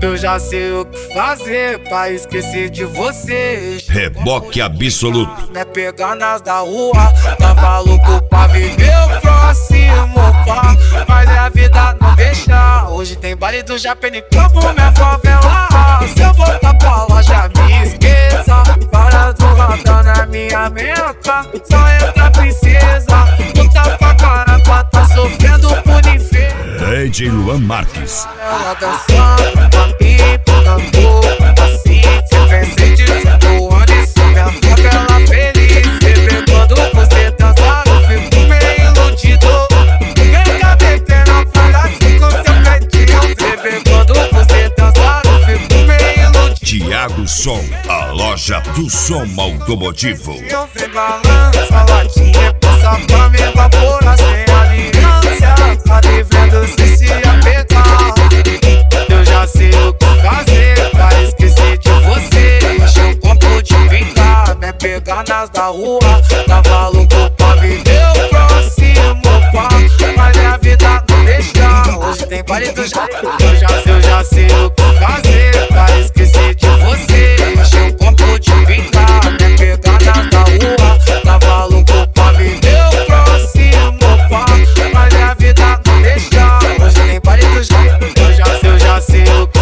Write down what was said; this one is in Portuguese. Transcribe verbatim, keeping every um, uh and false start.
Eu já sei o que fazer pra esquecer de você. Reboque absoluto. Não é pegar nas da rua, tava louco pra viver o próximo, pá. Mas é a vida não deixa. Hoje tem baile do Japão em campo, minha favela. Se eu voltar pra loja, me esqueça. Para do radar na minha meca, só entra princesa. Puta pra caramba, tá sofrendo por inferno. D J Luan Marques. Ela dançando, aqui, pegando, assim, se vem sentindo onde sou minha favela feliz. Sempre quando você dançar, eu fico meio iludido. Vem cá, pequena, fala assim com seu cantinho. Sempre quando você dançar, eu fico meio iludido. Thiago Som, a loja do som automotivo. Eu vem balança, latinha, passa pra me evaporar sem aliança. Tá devendo se se apegar. Eu já sei o que fazer pra esquecer de você. Enche um copo de pintar, me pegar nas da rua. Tava louco pra viver o próximo, pá. Mas a vida não deixa. Hoje tem baile do Japão. Eu já sei, eu já sei o que fazer pra esquecer de você. Enche um copo de pintar, me pegar nas da rua. Tava louco pra viver o próximo, pá. Mas a vida não deixa. Hoje tem baile do Japão. Eu já sei, eu já sei o que